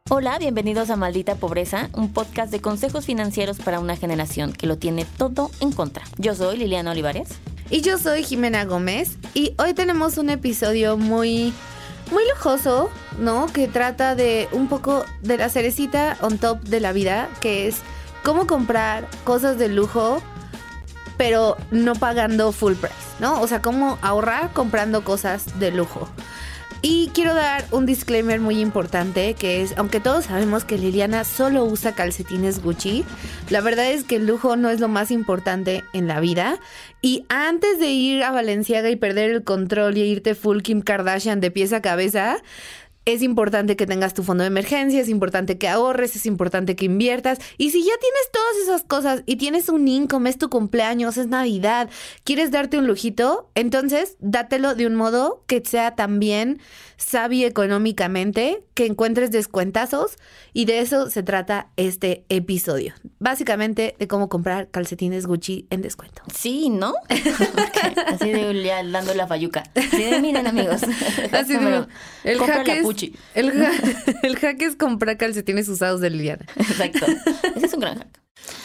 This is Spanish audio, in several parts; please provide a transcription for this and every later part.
Hola, bienvenidos a Maldita Pobreza, un podcast de consejos financieros para una generación que lo tiene todo en contra. Yo soy Liliana Olivares. Y yo soy Jimena Gómez. Y hoy tenemos un episodio muy lujoso, ¿no? Que trata de un poco de la cerecita on top de la vida, que es cómo comprar cosas de lujo, pero no pagando full price, ¿no? O sea, cómo ahorrar comprando cosas de lujo. Y quiero dar un disclaimer muy importante, que es, aunque todos sabemos que Liliana solo usa calcetines Gucci, la verdad es que el lujo no es lo más importante en la vida. Y antes de ir a Balenciaga y perder el control y irte full Kim Kardashian de pies a cabeza, es importante que tengas tu fondo de emergencia, es importante que ahorres, es importante que inviertas. Y si ya tienes todas esas cosas y tienes un income, es tu cumpleaños, es Navidad, quieres darte un lujito, entonces dátelo de un modo que sea también sabio económicamente, que encuentres descuentazos, y de eso se trata este episodio. Básicamente de cómo comprar calcetines Gucci en descuento. Sí, ¿no? Okay. Así de ya dando la fayuca. Así de, miren, amigos. Así de, el hack es... Gucci. El hack es comprar calcetines usados de Liliana. Exacto. Ese es un gran hack.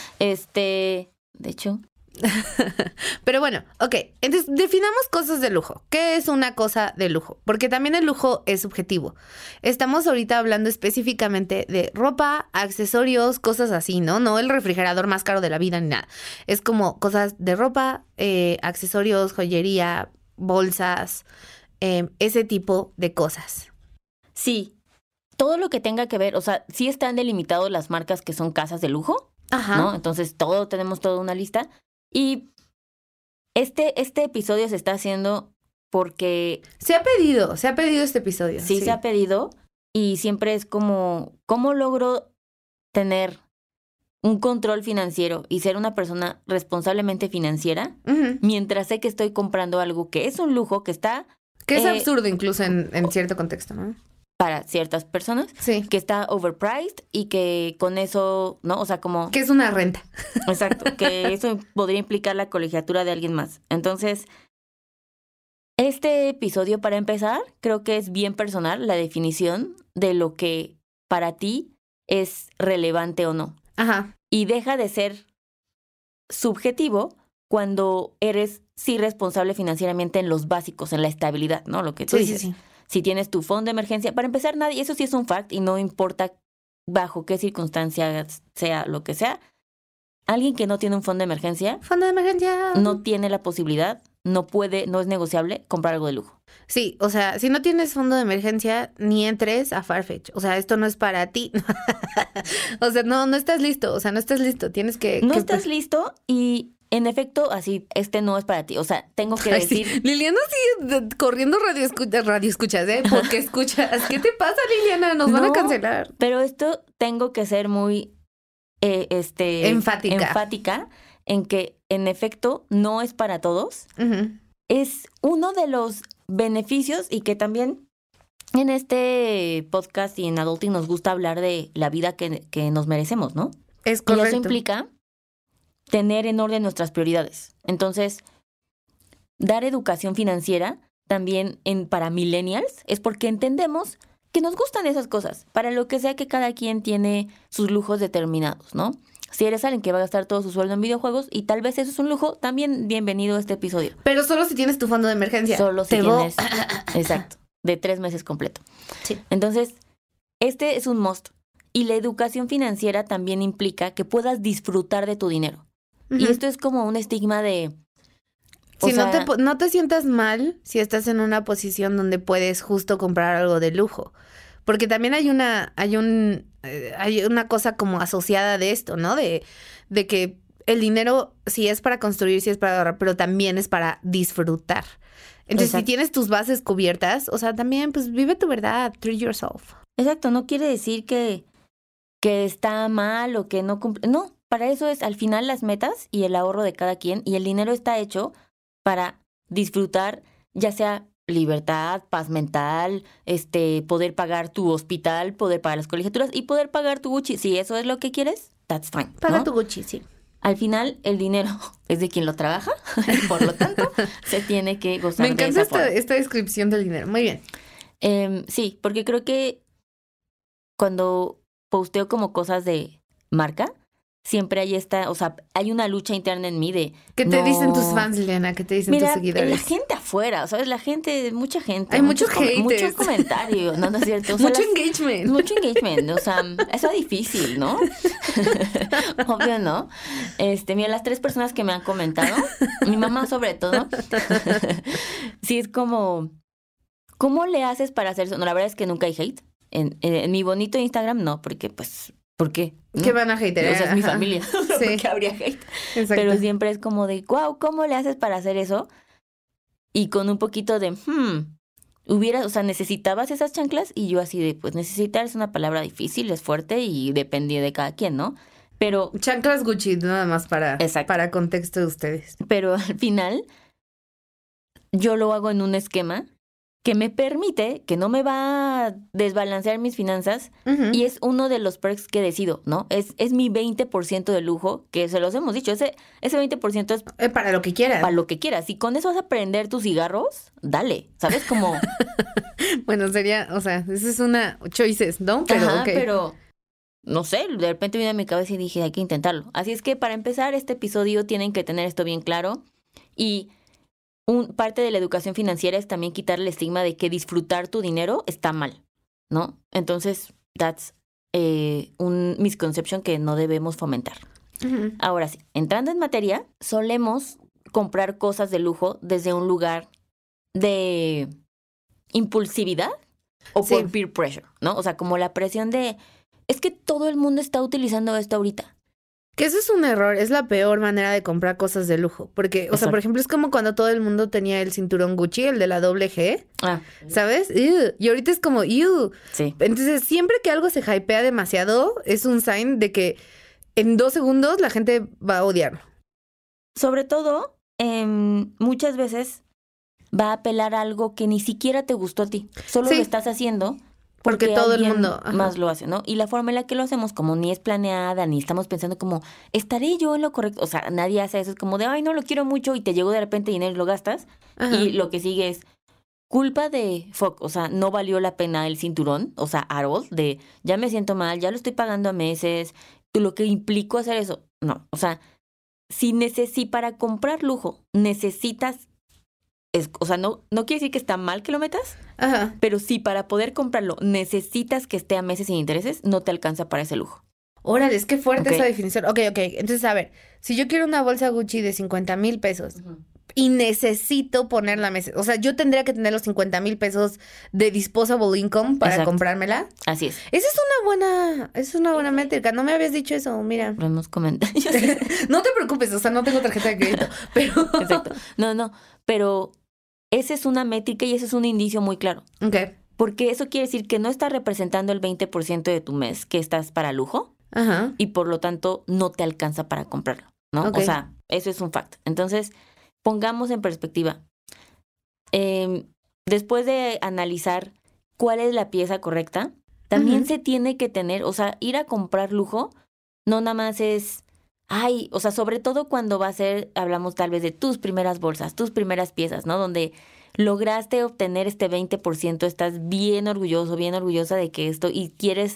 De hecho. Pero bueno, ok. Entonces, definamos cosas de lujo. ¿Qué es una cosa de lujo? Porque también el lujo es subjetivo. Estamos ahorita hablando específicamente de ropa, accesorios, cosas así, ¿no? No el refrigerador más caro de la vida ni nada. Es como cosas de ropa, accesorios, joyería, bolsas, ese tipo de cosas. Sí, todo lo que tenga que ver, o sea, sí están delimitados las marcas que son casas de lujo, Ajá. ¿no? Entonces tenemos toda una lista. Y este episodio se está haciendo porque... Se ha pedido este episodio. Sí, se ha pedido, y siempre es como, ¿cómo logro tener un control financiero y ser una persona responsablemente financiera mientras sé que estoy comprando algo que es un lujo, que está... Que es absurdo incluso en cierto contexto, ¿no? Para ciertas personas, sí, que está overpriced y que con eso, ¿no? O sea, como... Que es una renta. Exacto, que eso podría implicar la colegiatura de alguien más. Entonces, este episodio, para empezar, creo que es bien personal la definición de lo que para ti es relevante o no. Ajá. Y deja de ser subjetivo cuando eres sí responsable financieramente en los básicos, en la estabilidad, ¿no? Lo que tú dices. Sí. Si tienes tu fondo de emergencia, para empezar, nadie, eso sí es un fact y no importa bajo qué circunstancias sea lo que sea, alguien que no tiene un fondo de emergencia no tiene la posibilidad, no puede, no es negociable comprar algo de lujo. Sí, o sea, si no tienes fondo de emergencia, ni entres a Farfetch. O sea, esto no es para ti. O sea, no estás listo. O sea, no estás listo. Tienes que... No estás listo y... En efecto, así, no es para ti. O sea, tengo que decir... Sí. Liliana sigue corriendo radio escuchas, ¿eh? Porque escuchas. ¿Qué te pasa, Liliana? Nos van a cancelar. Pero esto tengo que ser muy enfática en que, en efecto, no es para todos. Uh-huh. Es uno de los beneficios, y que también en este podcast y en Adulting nos gusta hablar de la vida que nos merecemos, ¿no? Es correcto. Y eso implica tener en orden nuestras prioridades. Entonces, dar educación financiera también para millennials es porque entendemos que nos gustan esas cosas, para lo que sea que cada quien tiene sus lujos determinados, ¿no? Si eres alguien que va a gastar todo su sueldo en videojuegos y tal vez eso es un lujo, también bienvenido a este episodio. Pero solo si tienes tu fondo de emergencia. Solo si tienes, exacto, de 3 meses completo. Sí. Entonces, este es un must. Y la educación financiera también implica que puedas disfrutar de tu dinero. Y esto es como un estigma de... No te sientas mal si estás en una posición donde puedes justo comprar algo de lujo. Porque también hay una cosa como asociada de esto, ¿no? De que el dinero sí es para construir, sí es para ahorrar, pero también es para disfrutar. Entonces, exacto, si tienes tus bases cubiertas, o sea, también pues vive tu verdad, treat yourself. Exacto, no quiere decir que está mal o que no cumple. No. Para eso es al final las metas y el ahorro de cada quien, y el dinero está hecho para disfrutar, ya sea libertad, paz mental, poder pagar tu hospital, poder pagar las colegiaturas y poder pagar tu Gucci. Si eso es lo que quieres, that's fine, ¿no? Paga tu Gucci, sí. Al final, el dinero es de quien lo trabaja, por lo tanto, se tiene que gozar de esa forma. Me encanta esta descripción del dinero. Muy bien. Sí, porque creo que cuando posteo como cosas de marca, siempre hay hay una lucha interna en mí de... ¿Qué te dicen tus fans, Liliana? ¿Qué te dicen tus seguidores? La gente afuera, ¿sabes? Mucha gente. Hay muchos haters. Muchos comentarios, no es cierto. Mucho engagement. Mucho engagement, eso es difícil, ¿no? Obvio, ¿no? Mira, las 3 personas que me han comentado, mi mamá sobre todo, sí es como, ¿cómo le haces para hacer eso? No, la verdad es que nunca hay hate. En mi bonito Instagram no, porque pues... ¿Por qué? ¿No? ¿Qué van a hatear? O sea, es mi familia. Sí. ¿Por qué habría hate? Exacto. Pero siempre es como de, wow, ¿cómo le haces para hacer eso? Y con un poquito de, necesitabas esas chanclas. Y yo así de, pues necesitar es una palabra difícil, es fuerte y depende de cada quien, ¿no? Pero... Chanclas Gucci, nada más para contexto de ustedes. Pero al final, yo lo hago en un esquema que me permite, que no me va a desbalancear mis finanzas, y es uno de los perks que decido, ¿no? Es mi 20% de lujo, que se los hemos dicho, ese 20% es... para lo que quieras. Para lo que quieras. Si con eso vas a prender tus cigarros, dale, ¿sabes? Como... Bueno, sería, esa es una choices, ¿no? Pero, pero, no sé, de repente vino a mi cabeza y dije, hay que intentarlo. Así es que para empezar este episodio tienen que tener esto bien claro, y... parte de la educación financiera es también quitar el estigma de que disfrutar tu dinero está mal, ¿no? Entonces, that's un misconception que no debemos fomentar. Ahora sí, entrando en materia, solemos comprar cosas de lujo desde un lugar de impulsividad o por peer pressure, ¿no? O sea, como la presión de, es que todo el mundo está utilizando esto ahorita. Que eso es un error, es la peor manera de comprar cosas de lujo. Porque, por ejemplo, es como cuando todo el mundo tenía el cinturón Gucci, el de la doble G, ¿sabes? Y ahorita es como, Sí. Entonces, siempre que algo se hypea demasiado, es un sign de que en 2 segundos la gente va a odiarlo. Sobre todo, muchas veces va a apelar a algo que ni siquiera te gustó a ti. Solo lo estás haciendo... Porque todo el mundo más lo hace, ¿no? Y la forma en la que lo hacemos, como ni es planeada, ni estamos pensando como, ¿estaré yo en lo correcto? O sea, nadie hace eso. Es como de, ay, no lo quiero mucho y te llegó de repente dinero y lo gastas. Y lo que sigue es culpa de, o sea, no valió la pena el cinturón, o sea, Harold, de ya me siento mal, ya lo estoy pagando a meses, lo que implicó hacer eso. No, o sea, si para comprar lujo necesitas... no quiere decir que está mal que lo metas, pero si para poder comprarlo necesitas que esté a meses sin intereses, no te alcanza para ese lujo. Órale, es que fuerte esa definición. Ok. Entonces, a ver, si yo quiero una bolsa Gucci de 50,000 pesos y necesito ponerla a meses, o sea, yo tendría que tener los 50,000 pesos de disposable income para comprármela. Así es. Esa es una buena métrica. No me habías dicho eso, mira. Lo hemos comentado. No te preocupes, o sea, no tengo tarjeta de crédito, pero... Exacto. No, pero... esa es una métrica y ese es un indicio muy claro. Ok. Porque eso quiere decir que no estás representando el 20% de tu mes que estás para lujo. Y por lo tanto no te alcanza para comprarlo, ¿no? Okay. O sea, eso es un fact. Entonces, pongamos en perspectiva. Después de analizar cuál es la pieza correcta, también se tiene que tener, o sea, ir a comprar lujo no nada más es... Ay, o sea, sobre todo cuando va a ser, hablamos tal vez de tus primeras bolsas, tus primeras piezas, ¿no? Donde lograste obtener este 20%, estás bien orgulloso, bien orgullosa de que esto, y quieres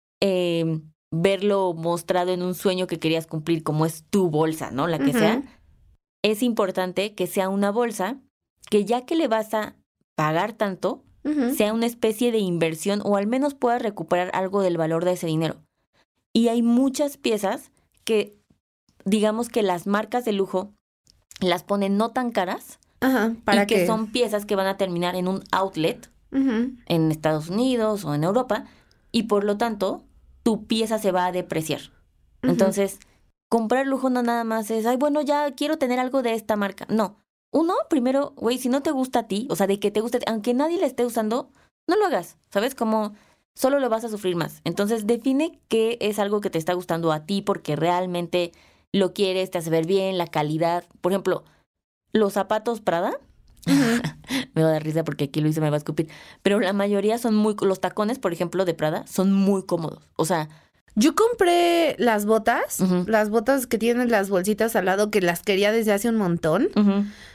verlo mostrado en un sueño que querías cumplir, como es tu bolsa, ¿no? La que sea. Es importante que sea una bolsa que ya que le vas a pagar tanto, sea una especie de inversión o al menos puedas recuperar algo del valor de ese dinero. Y hay muchas piezas que... digamos que las marcas de lujo las ponen no tan caras ¿para y que son piezas que van a terminar en un outlet en Estados Unidos o en Europa y por lo tanto tu pieza se va a depreciar. Entonces, comprar lujo no nada más es, ay, bueno, ya quiero tener algo de esta marca. No. Uno, primero, güey, si no te gusta a ti, o sea, de que te guste, aunque nadie la esté usando, no lo hagas, ¿sabes? Como... solo lo vas a sufrir más. Entonces, define qué es algo que te está gustando a ti porque realmente... lo quieres, te hace ver bien, la calidad. Por ejemplo, los zapatos Prada, me va a dar risa porque aquí Luisa me va a escupir, pero la mayoría son los tacones, por ejemplo, de Prada, son muy cómodos. O sea... yo compré las botas que tienen las bolsitas al lado, que las quería desde hace un montón.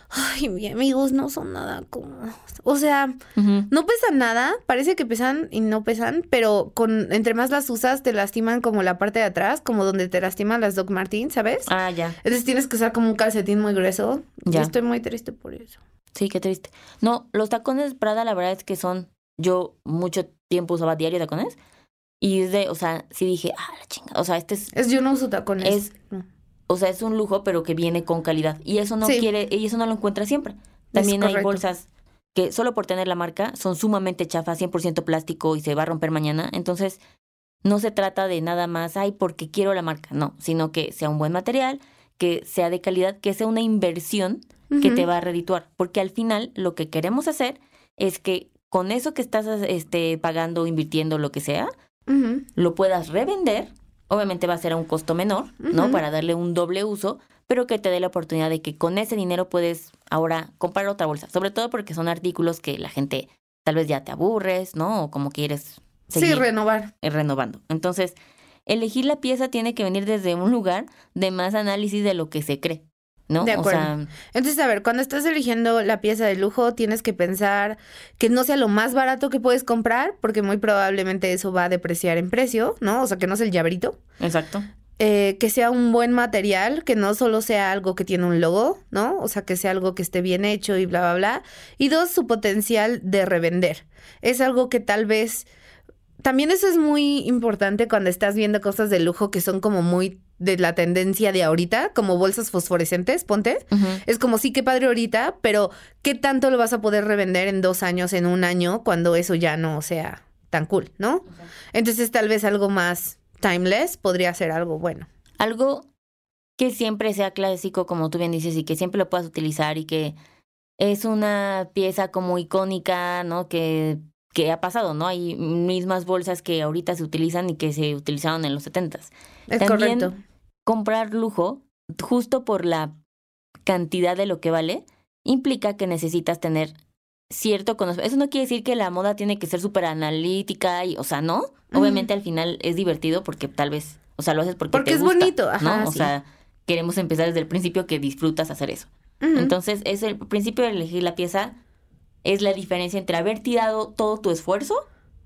Ay, mis amigos no son nada cómodos. O sea, Ujú. no pesan nada, parece que pesan y no pesan, pero entre más las usas te lastiman como la parte de atrás, como donde te lastiman las Doc Martens, ¿sabes? Ah, ya, Entonces tienes que usar como un calcetín muy grueso. Yo ya. estoy muy triste por eso. Sí, qué triste. No, los tacones Prada, la verdad es que son... Yo mucho tiempo usaba diario tacones. Y o sea, sí dije, la chinga. O sea, Yo no uso tacones. es, No. o sea, es un lujo, pero que viene con calidad. Y eso no Sí, y eso no lo encuentras siempre. es También hay correcto. bolsas que solo por tener la marca son sumamente chafas, 100% plástico y se va a romper mañana. Entonces, no se trata de nada más, porque quiero la marca. No, sino que sea un buen material, que sea de calidad, que sea una inversión que te Ujú, va a redituar. Porque al final, lo que queremos hacer es que con eso que estás pagando, invirtiendo, lo que sea, ujú, lo puedas revender. Obviamente va a ser a un costo menor, ¿no? ujú. Para darle un doble uso, pero que te dé la oportunidad de que con ese dinero puedes ahora comprar otra bolsa. Sobre todo porque son artículos que la gente tal vez ya te aburres, ¿no? O como quieres Sí, seguir renovar. renovando. Entonces, elegir la pieza tiene que venir desde un lugar de más análisis de lo que se cree, ¿no? De O acuerdo. sea, Entonces, a ver, cuando estás eligiendo la pieza de lujo, tienes que pensar que no sea lo más barato que puedes comprar, porque muy probablemente eso va a depreciar en precio, ¿no? O sea, que no es el llaverito. exacto. Que sea un buen material, que no solo sea algo que tiene un logo, ¿no? O sea, que sea algo que esté bien hecho y bla, bla, bla. Y dos, su potencial de revender. Es algo que tal vez... También eso es muy importante cuando estás viendo cosas de lujo que son como muy de la tendencia de ahorita, como bolsas fosforescentes, ponte. Ujú. Es como sí, qué padre ahorita, pero ¿qué tanto lo vas a poder revender en 2 años, en un año, cuando eso ya no sea tan cool, ¿no? Entonces tal vez algo más timeless podría ser algo bueno. Algo que siempre sea clásico, como tú bien dices, y que siempre lo puedas utilizar y que es una pieza como icónica, ¿no? Que ha pasado, ¿no? Hay mismas bolsas que ahorita se utilizan y que se utilizaron en los 70s. Es correcto. También comprar lujo, justo por la cantidad de lo que vale, implica que necesitas tener cierto conocimiento. Eso no quiere decir que la moda tiene que ser súper analítica y, o sea, no. Ujú. Obviamente al final es divertido porque tal vez, o sea, lo haces porque Porque te es gusta, bonito, ¿no? ajá, O sí. sea, queremos empezar desde el principio que disfrutas hacer eso. Ujú, Entonces, es el principio de elegir la pieza es la diferencia entre haber tirado todo tu esfuerzo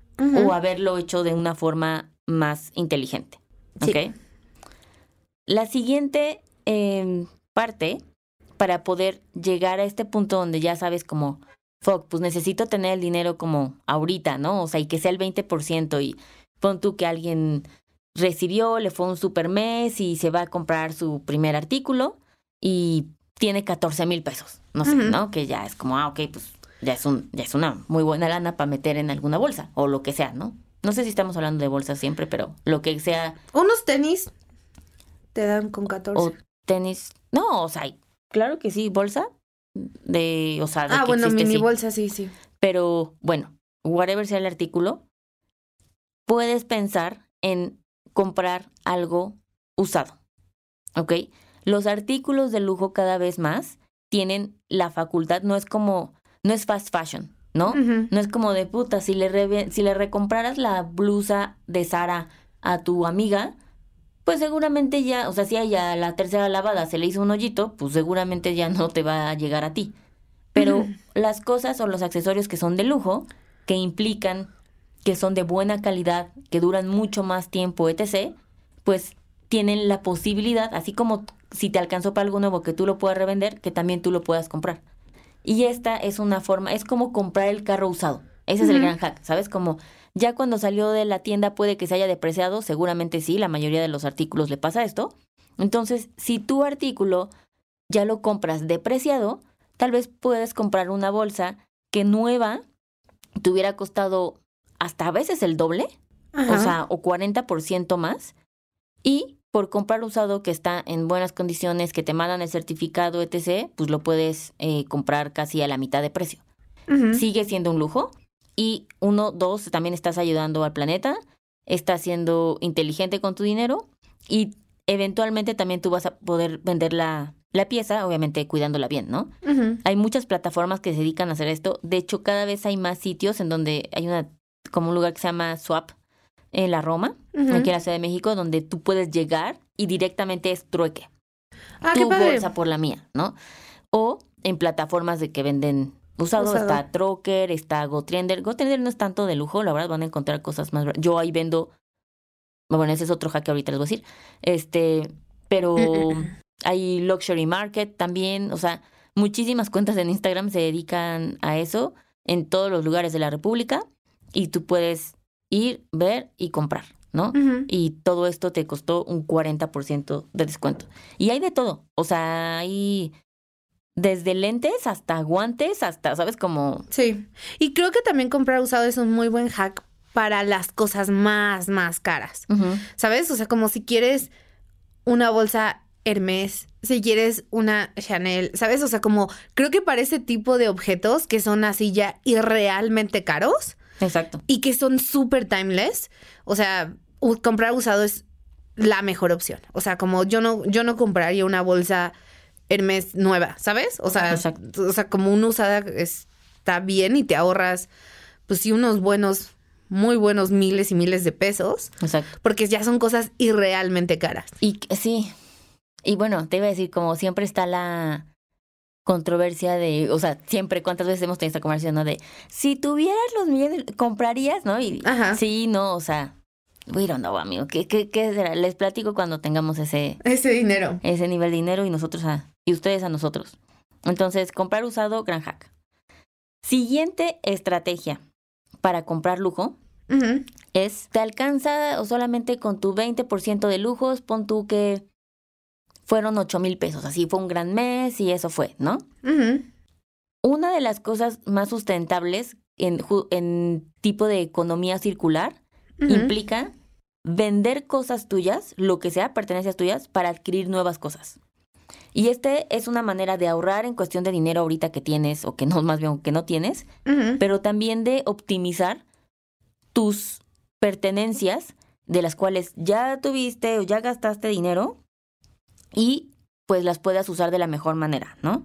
o ujú. haberlo hecho de una forma más inteligente. Sí. ¿Ok? La siguiente parte, para poder llegar a este punto donde ya sabes como, fuck, pues necesito tener el dinero como ahorita, ¿no? O sea, y que sea el 20% y pon tú que alguien recibió, le fue un super mes y se va a comprar su primer artículo y tiene 14,000 pesos, no sé, Ujú. ¿no? Que ya es como, ok, pues ya es una muy buena lana para meter en alguna bolsa o lo que sea, ¿no? No sé si estamos hablando de bolsas siempre, pero lo que sea, Unos tenis te dan con o 14. tenis, no, o sea, claro que sí, bolsa o sea, de Ah, que bueno, existe, mini sí. bolsa, sí, sí. Pero bueno, whatever sea el artículo, puedes pensar en comprar algo usado, ¿ok? Los artículos de lujo cada vez más tienen la facultad, no es fast fashion, ¿no? Ujú. No es como de puta, si le recompraras la blusa de Sara a tu amiga, pues seguramente ya, o sea, si a ella la tercera lavada se le hizo un hoyito, pues seguramente ya no te va a llegar a ti. Pero Ujú. las cosas o los accesorios que son de lujo, que implican que son de buena calidad, que duran mucho más tiempo, etc., pues tienen la posibilidad, así como si te alcanzó para algo nuevo que tú lo puedas revender, que también tú lo puedas comprar. Y esta es una forma, es como comprar el carro usado. Ese es el Ujú. gran hack, ¿sabes? Como ya cuando salió de la tienda puede que se haya depreciado, seguramente sí, la mayoría de los artículos le pasa esto. Entonces, si tu artículo ya lo compras depreciado, tal vez puedes comprar una bolsa que nueva te hubiera costado hasta a veces el doble, o Ajá. sea, o 40% más, y por comprar usado que está en buenas condiciones, que te mandan el certificado, etc., pues lo puedes comprar casi a la mitad de precio. Ujú. Sigue siendo un lujo. Y uno, dos, también estás ayudando al planeta, estás siendo inteligente con tu dinero y eventualmente también tú vas a poder vender la pieza, obviamente cuidándola bien, ¿no? Ujú. Hay muchas plataformas que se dedican a hacer esto. De hecho, cada vez hay más sitios en donde hay como un lugar que se llama Swap en la Roma, aquí Ujú. en la Ciudad de México, donde tú puedes llegar y directamente es trueque Ah, qué tu padre. bolsa por la mía, ¿no? O en plataformas de que venden usado. Está Trocker, está GoTrender. GoTrender no es tanto de lujo, la verdad van a encontrar cosas más. Yo ahí vendo, bueno, ese es otro hack que ahorita les voy a decir. Pero hay Luxury Market también, o sea, muchísimas cuentas en Instagram se dedican a eso en todos los lugares de la República y tú puedes ir, ver y comprar, ¿no? Y todo esto te costó un 40% de descuento. Y hay de todo, o sea, hay desde lentes hasta guantes, hasta, ¿sabes? Como... Sí, y creo que también comprar usado es un muy buen hack para las cosas más caras, ¿sabes? O sea, como si quieres una bolsa Hermès, si quieres una Chanel, ¿sabes? O sea, como creo que para ese tipo de objetos que son así ya irrealmente caros. Exacto. Y que son súper timeless, o sea, comprar usado es la mejor opción. O sea, como yo no compraría una bolsa Hermès nueva, ¿sabes? O sea, como una usada está bien y te ahorras, pues sí, unos buenos, muy buenos miles y miles de pesos. Exacto. Porque ya son cosas irrealmente caras. Y sí. Y bueno, te iba a decir, como siempre está la controversia de, o sea, siempre, ¿cuántas veces hemos tenido esta conversación, no? De, si tuvieras los millones, ¿comprarías, no? Y sí, no, o sea, we don't know, amigo. ¿Qué será? Les platico cuando tengamos ese dinero. Ese nivel de dinero y nosotros y ustedes a nosotros. Entonces, comprar usado, gran hack. Siguiente estrategia para comprar lujo es, ¿te alcanza o solamente con tu 20% de lujos? Pon tú que fueron 8,000 pesos, así fue un gran mes y eso fue, ¿no? Una de las cosas más sustentables en tipo de economía circular implica vender cosas tuyas, lo que sea, pertenencias tuyas, para adquirir nuevas cosas. Y es una manera de ahorrar en cuestión de dinero ahorita que tienes, o que no, más bien que no tienes, pero también de optimizar tus pertenencias de las cuales ya tuviste o ya gastaste dinero y pues las puedas usar de la mejor manera, ¿no?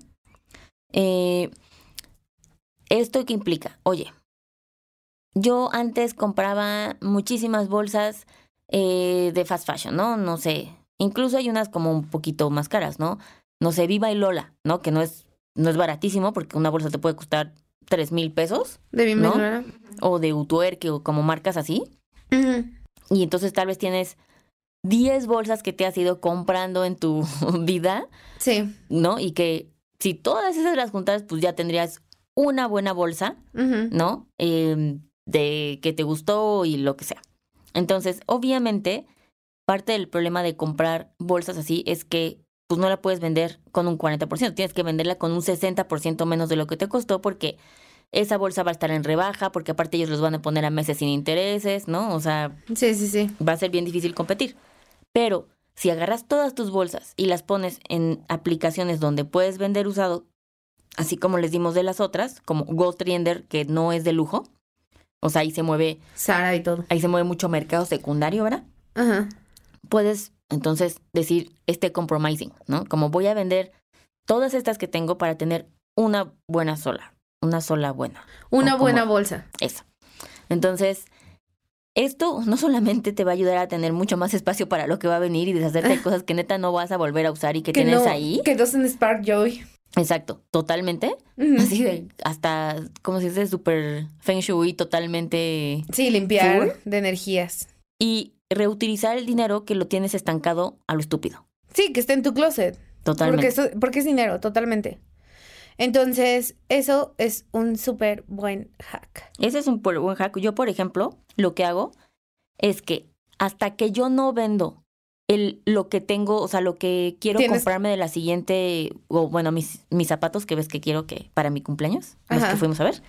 ¿Esto qué implica? Oye, yo antes compraba muchísimas bolsas de fast fashion, ¿no? No sé, incluso hay unas como un poquito más caras, ¿no? No sé, Viva y Lola, ¿no? Que no es baratísimo porque una bolsa te puede costar 3,000 pesos. De Viva y Lola. O de Utuerque o como marcas así. Y entonces tal vez tienes 10 bolsas que te has ido comprando en tu vida. Sí. ¿No? Y que si todas esas las juntas, pues ya tendrías una buena bolsa, ¿no? De que te gustó y lo que sea. Entonces, obviamente, parte del problema de comprar bolsas así es que pues no la puedes vender con un 40%. Tienes que venderla con un 60% menos de lo que te costó porque esa bolsa va a estar en rebaja, porque aparte ellos los van a poner a meses sin intereses, ¿no? O sea, sí. Va a ser bien difícil competir. Pero si agarras todas tus bolsas y las pones en aplicaciones donde puedes vender usado, así como les dimos de las otras, como GoTrender, que no es de lujo, o sea, ahí se mueve... Zara y todo. Ahí se mueve mucho mercado secundario, ¿verdad? Puedes, entonces, decir, compromising, ¿no? Como voy a vender todas estas que tengo para tener una sola buena. Una buena bolsa. Eso. Entonces, esto no solamente te va a ayudar a tener mucho más espacio para lo que va a venir y deshacerte de cosas que neta no vas a volver a usar y que tienes ahí. Que doesn't spark joy. Exacto, totalmente. Así de, hasta, como si dice, súper feng shui, totalmente... Sí, limpiar full. De energías. Y reutilizar el dinero que lo tienes estancado a lo estúpido. Sí, que esté en tu closet. Totalmente. Porque es dinero, totalmente. Entonces, eso es un súper buen hack. Ese es un buen hack. Yo, por ejemplo, lo que hago es que hasta que yo no vendo lo que tengo, o sea, lo que quiero comprarme de la siguiente, o bueno, mis zapatos que ves que quiero que para mi cumpleaños, los que fuimos a ver.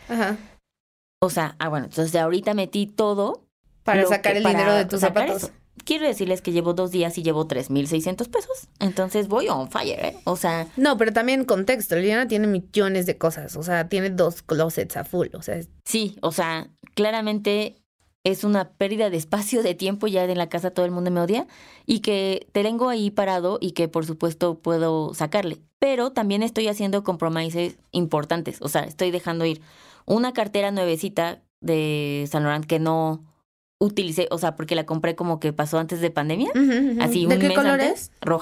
O sea, bueno, entonces ahorita metí todo. Para sacar el dinero de tus zapatos. Eso. Quiero decirles que llevo 2 días y llevo 3,600 pesos. Entonces voy on fire, ¿eh? O sea... No, pero también contexto. Liliana tiene millones de cosas. O sea, tiene 2 closets a full. O sea... Sí, o sea, claramente es una pérdida de espacio, de tiempo. Ya en la casa todo el mundo me odia. Y que te tengo ahí parado y que, por supuesto, puedo sacarle. Pero también estoy haciendo compromisos importantes. O sea, estoy dejando ir una cartera nuevecita de Saint Laurent que no... utilicé, o sea, porque la compré como que pasó antes de pandemia. Así ¿De un qué mes color antes, es? Roja.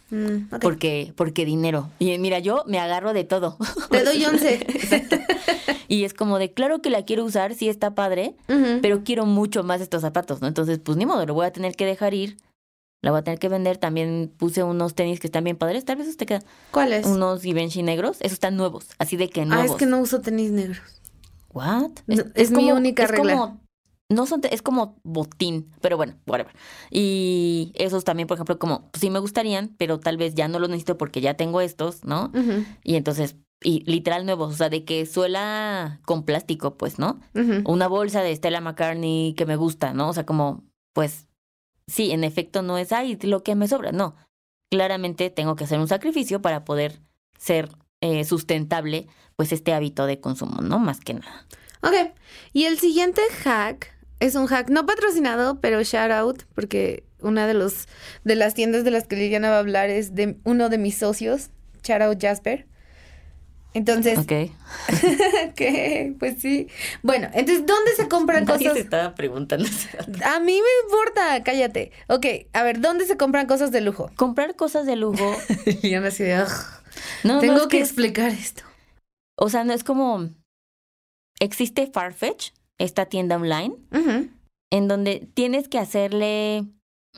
Ok. Porque dinero. Y mira, yo me agarro de todo. Te doy 11. Y es como de, claro que la quiero usar, sí está padre, Ujú. pero quiero mucho más estos zapatos, ¿no? Entonces, pues ni modo, lo voy a tener que dejar ir, la voy a tener que vender. También puse unos tenis que están bien padres, tal vez esos te quedan. ¿Cuál es? Unos Givenchy negros, esos están nuevos, así de que nuevos. Es que no uso tenis negros. ¿What? No, es mi única es regla. Como, no son, es como botín, pero bueno, whatever. Y esos también, por ejemplo, como, pues sí me gustarían, pero tal vez ya no los necesito porque ya tengo estos, ¿no? Ujú, Y entonces, y literal nuevos, o sea, de que suela con plástico, pues, ¿no? ujú. Una bolsa de Stella McCartney que me gusta, ¿no? O sea, como, pues, sí, en efecto no es, ay, lo que me sobra, no. Claramente tengo que hacer un sacrificio para poder ser sustentable, pues, este hábito de consumo, ¿no? Más que nada. Ok. Y el siguiente hack es un hack no patrocinado, pero shout out, porque una de las tiendas de las que Liliana va a hablar es de uno de mis socios, shout out Jasper. Entonces, Ok. que pues sí. Bueno, entonces, ¿dónde se compran Nadie cosas? se estaba preguntando. A mí me importa, cállate. Ok, a ver, ¿dónde se compran cosas de lujo? Comprar cosas de lujo. Liliana así de, "Ugh, No, tengo no es que es- explicar esto. O sea, no es como. Existe Farfetch, esta tienda online, Ujú, en donde tienes que hacerle.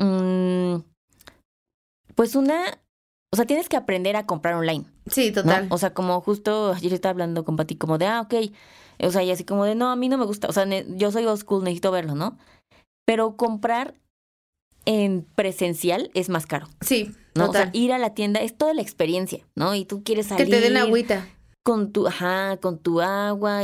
Pues una. O sea, tienes que aprender a comprar online, sí, ¿no? total. O sea, como justo ayer estaba hablando con Pati, como de, ok. O sea, y así como de, no, a mí no me gusta. O sea, yo soy old school, necesito verlo, ¿no? Pero comprar en presencial es más caro, Sí, ¿no? O sea, total. ir a la tienda es toda la experiencia, ¿no? Y tú quieres Que salir te den agüita. con tu agua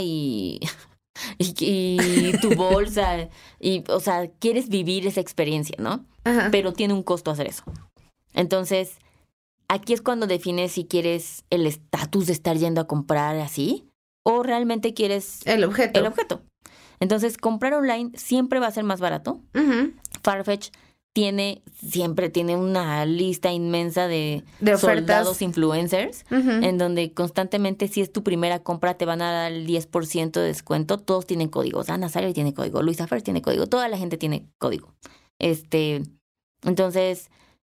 y tu bolsa, y, o sea, quieres vivir esa experiencia, ¿no? Ajá. Pero tiene un costo hacer eso. Entonces, aquí es cuando defines si quieres el estatus de estar yendo a comprar así o realmente quieres El objeto. el objeto. Entonces, comprar online siempre va a ser más barato. Ujú, Farfetch siempre tiene una lista inmensa de de soldados ofertas. influencers, Ujú. en donde constantemente, si es tu primera compra, te van a dar el 10% de descuento. Todos tienen códigos. Ana Sari tiene código, Luisa Fer tiene código, toda la gente tiene código. Entonces,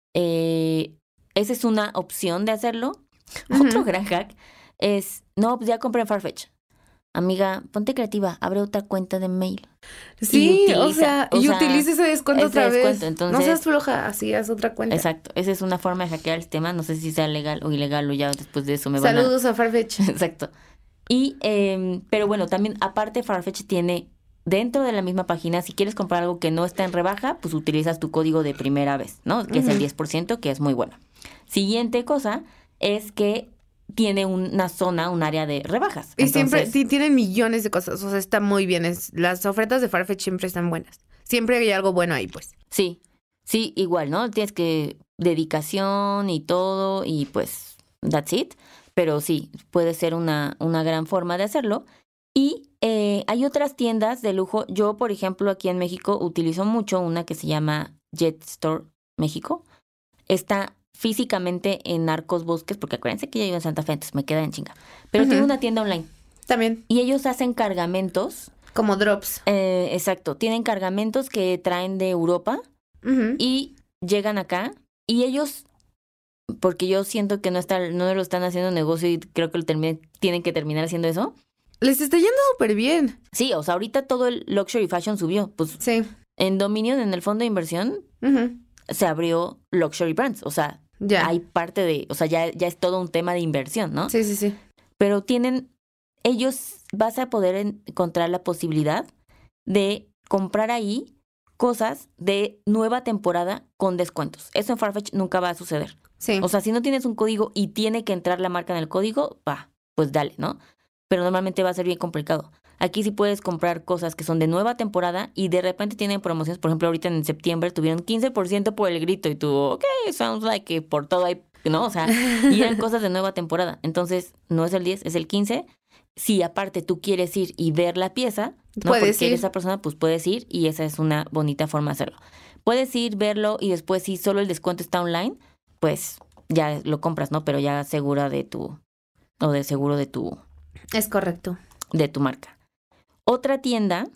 esa es una opción de hacerlo. Ujú. Otro gran hack es, no, pues ya compré en Farfetch. Amiga, ponte creativa, abre otra cuenta de mail. Sí, Y utiliza, o y sea, utiliza ese descuento ese otra descuento. vez. Entonces, No seas floja, así haz otra cuenta. exacto, esa es una forma de hackear el sistema. No sé si sea legal o ilegal o ya después de eso me Saludos a Farfetch. Exacto. Y, pero bueno, también aparte Farfetch tiene dentro de la misma página, si quieres comprar algo que no está en rebaja, pues utilizas tu código de primera vez, ¿no? Que es el Ujú. 10%, que es muy bueno. Siguiente cosa es que tiene una zona, un área de rebajas. Y siempre Entonces, tienen millones de cosas, o sea, está muy bien. Las ofertas de Farfetch siempre están buenas. Siempre hay algo bueno ahí, pues. sí, igual, ¿no? Tienes que dedicación y todo y pues that's it. Pero sí, puede ser una gran forma de hacerlo. Y hay otras tiendas de lujo. Yo, por ejemplo, aquí en México utilizo mucho una que se llama Jet Store México. Está físicamente en Arcos Bosques, porque acuérdense que yo vivo en Santa Fe, entonces me queda en chinga. Pero Ujú. tiene una tienda online También, y ellos hacen cargamentos. como drops. Exacto, tienen cargamentos que traen de Europa Ujú. y llegan acá y ellos, porque yo siento que no lo están haciendo negocio y creo que tienen que terminar haciendo eso. Les está yendo súper bien. Sí, o sea, ahorita todo el luxury fashion subió. Pues Sí. en Dominion, en el fondo de inversión, Ujú. se abrió luxury brands. O sea, Ya. hay parte de, o sea, ya es todo un tema de inversión, ¿no? Sí, sí, sí. Pero vas a poder encontrar la posibilidad de comprar ahí cosas de nueva temporada con descuentos. Eso en Farfetch nunca va a suceder. Sí. O sea, si no tienes un código y tiene que entrar la marca en el código, pues dale, ¿no? Pero normalmente va a ser bien complicado. Aquí sí puedes comprar cosas que son de nueva temporada y de repente tienen promociones. Por ejemplo, ahorita en septiembre tuvieron 15% por el grito y tú, ok, sounds like que por todo hay, ¿no? O sea, y eran cosas de nueva temporada. Entonces, no es el 10, es el 15. Si aparte tú quieres ir y ver la pieza, ¿no? Puedes Porque ir. eres esa persona, pues puedes ir y esa es una bonita forma de hacerlo. Puedes ir, verlo y después si solo el descuento está online, pues ya lo compras, ¿no? Pero ya seguro de tu Es correcto. marca. Otra tienda,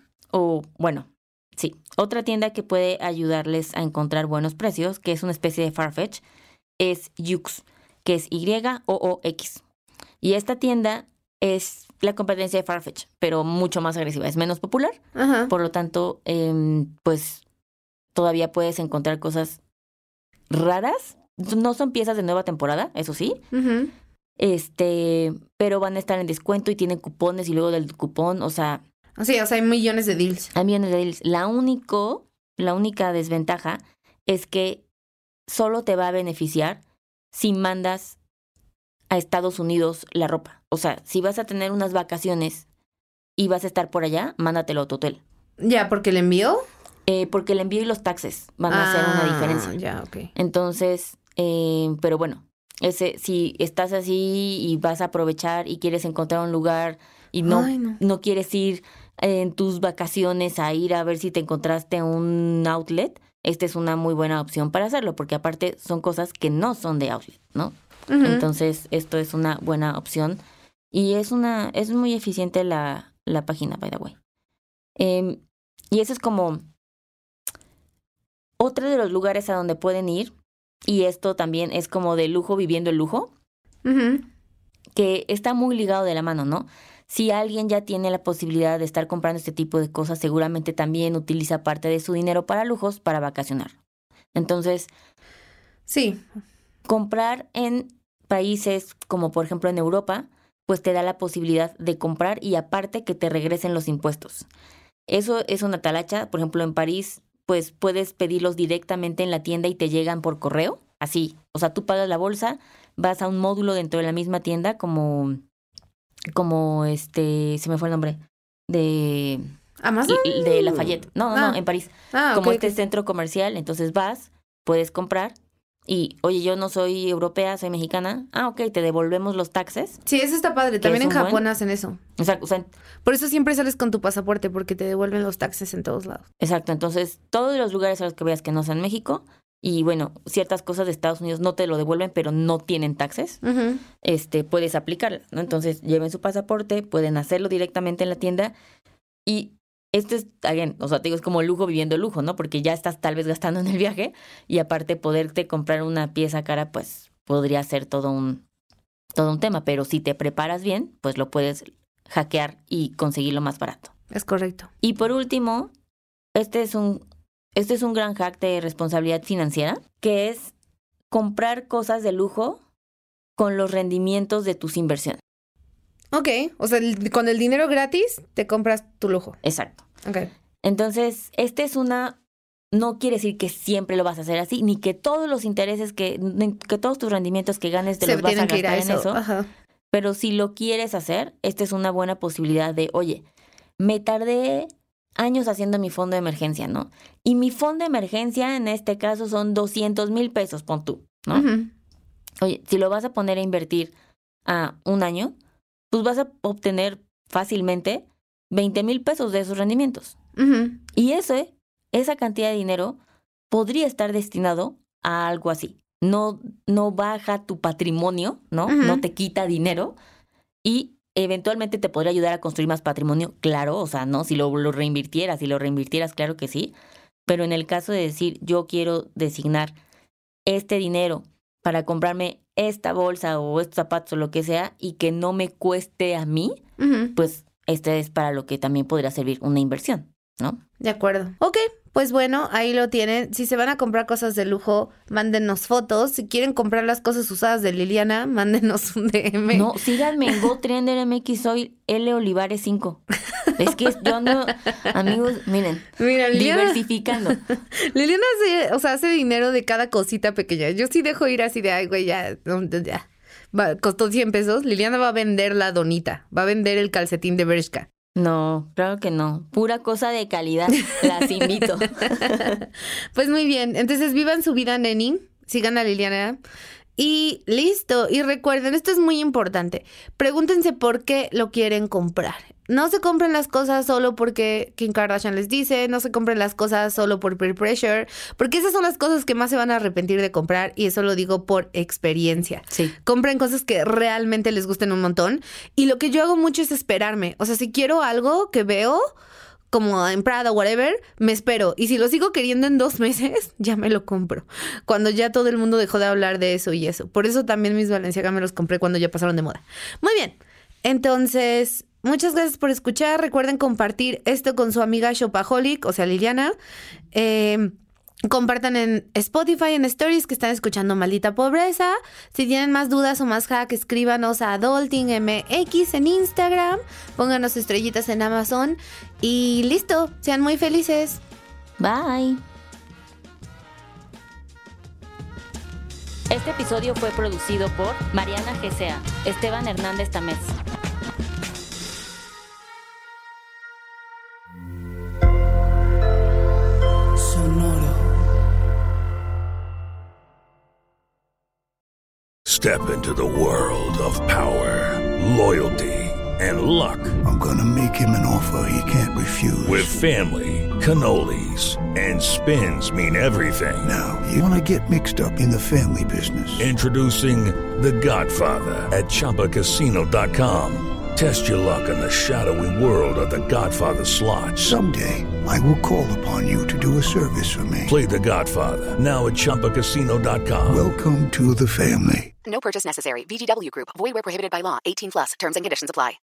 otra tienda que puede ayudarles a encontrar buenos precios, que es una especie de Farfetch, es Yoox, que es YOOX. Y esta tienda es la competencia de Farfetch, pero mucho más agresiva. Es menos popular. Ajá. Por lo tanto, pues todavía puedes encontrar cosas raras. No son piezas de nueva temporada, eso sí. Ujú. Pero van a estar en descuento y tienen cupones y luego del cupón, o sea, Sí, o sea, hay millones de deals. hay millones de deals. La única desventaja es que solo te va a beneficiar si mandas a Estados Unidos la ropa. O sea, si vas a tener unas vacaciones y vas a estar por allá, mándatelo a tu hotel. Ya, porque le envió. Porque el envío y los taxes van a hacer una diferencia. Ya, ok. Entonces, pero bueno, si estás así y vas a aprovechar y quieres encontrar un lugar y Ay, no. no quieres ir en tus vacaciones a ir a ver si te encontraste un outlet, esta es una muy buena opción para hacerlo, porque aparte son cosas que no son de outlet, ¿no? Ujú. Entonces, esto es una buena opción y es muy eficiente la página, by the way. Y eso es como otro de los lugares a donde pueden ir, y esto también es como de lujo viviendo el lujo, Ujú. que está muy ligado de la mano, ¿no? Si alguien ya tiene la posibilidad de estar comprando este tipo de cosas, seguramente también utiliza parte de su dinero para lujos para vacacionar. Entonces, Sí. comprar en países como por ejemplo en Europa, pues te da la posibilidad de comprar y aparte que te regresen los impuestos. Eso es una talacha. Por ejemplo, en París, pues puedes pedirlos directamente en la tienda y te llegan por correo, así. O sea, tú pagas la bolsa, vas a un módulo dentro de la misma tienda como se me fue el nombre, de ¿Amazon? de Lafayette. No, en París. Como ok, este ok. centro comercial, entonces vas, puedes comprar y, oye, yo no soy europea, soy mexicana. Ok, te devolvemos los taxes. Sí, eso está padre. Que También es en un Japón buen- hacen eso. O sea, Por eso siempre sales con tu pasaporte, porque te devuelven los taxes en todos lados. exacto. Entonces, todos los lugares a los que veas que no sean México, y bueno, ciertas cosas de Estados Unidos no te lo devuelven, pero no tienen taxes, Ujú. puedes aplicarlas, ¿no? Entonces, lleven su pasaporte, pueden hacerlo directamente en la tienda y esto es, again, o sea, te digo, es como lujo viviendo el lujo, ¿no? Porque ya estás tal vez gastando en el viaje y aparte poderte comprar una pieza cara, pues podría ser todo un tema, pero si te preparas bien, pues lo puedes hackear y conseguirlo más barato. Es correcto. Y por último, este es un gran hack de responsabilidad financiera, que es comprar cosas de lujo con los rendimientos de tus inversiones. Ok, o sea, con el dinero gratis te compras tu lujo. Exacto. Ok. Entonces, no quiere decir que siempre lo vas a hacer así, ni que todos los intereses que todos tus rendimientos que ganes te Se los vas a tienen que ir a gastar en eso. Ajá. Pero si lo quieres hacer, esta es una buena posibilidad de, oye, me tardé años haciendo mi fondo de emergencia, ¿no? Y mi fondo de emergencia en este caso son 200,000 pesos, pon tú, ¿no? Ujú. Oye, si lo vas a poner a invertir a un año, pues vas a obtener fácilmente 20,000 pesos de esos rendimientos. Ujú. Y esa cantidad de dinero podría estar destinado a algo así. No baja tu patrimonio, ¿no? Ujú. No te quita dinero y eventualmente te podría ayudar a construir más patrimonio, claro, o sea, ¿no? Si lo reinvirtieras, claro que sí. Pero en el caso de decir, yo quiero designar este dinero para comprarme esta bolsa o estos zapatos o lo que sea y que no me cueste a mí, Ujú. pues este es para lo que también podría servir una inversión, ¿no? De acuerdo. Ok, pues bueno, ahí lo tienen. Si se van a comprar cosas de lujo, mándenos fotos. Si quieren comprar las cosas usadas de Liliana, mándenos un DM. No, síganme en GoTrender MX, soy L Olivares 5. Es que yo ando, amigos, miren, Mira, Liliana diversificando. hace dinero de cada cosita pequeña. Yo sí dejo ir así de, ay, güey, ya. Costó 100 pesos. Liliana va a vender la donita. Va a vender el calcetín de Bershka. No, claro que no. Pura cosa de calidad. Las invito. Pues muy bien. Entonces vivan su vida, neni. Sigan a Liliana. Y listo. Y recuerden, esto es muy importante. Pregúntense por qué lo quieren comprar. No se compren las cosas solo porque Kim Kardashian les dice. No se compren las cosas solo por peer pressure. Porque esas son las cosas que más se van a arrepentir de comprar. Y eso lo digo por experiencia. Sí. Compren cosas que realmente les gusten un montón. Y lo que yo hago mucho es esperarme. O sea, si quiero algo que veo como en Prada o whatever, me espero. Y si lo sigo queriendo en 2 meses, ya me lo compro. Cuando ya todo el mundo dejó de hablar de eso y eso. Por eso también mis Balenciaga me los compré cuando ya pasaron de moda. Muy bien. Entonces, muchas gracias por escuchar. Recuerden compartir esto con su amiga Shopaholic, o sea, Liliana. Compartan en Spotify, en Stories, que están escuchando Maldita Pobreza. Si tienen más dudas o más hack, escríbanos a AdultingMX en Instagram. Pónganos estrellitas en Amazon. Y listo, sean muy felices. Bye. Este episodio fue producido por Mariana GCA, Esteban Hernández Tamés. Step into the world of power, loyalty, and luck. I'm gonna make him an offer he can't refuse. With family, cannolis, and spins mean everything. Now, you wanna get mixed up in the family business. Introducing The Godfather at ChumbaCasino.com. Test your luck in the shadowy world of The Godfather slot. Someday, I will call upon you to do a service for me. Play The Godfather, now at ChumbaCasino.com. Welcome to the family. No purchase necessary. VGW Group. Void where prohibited by law. 18+. Terms and conditions apply.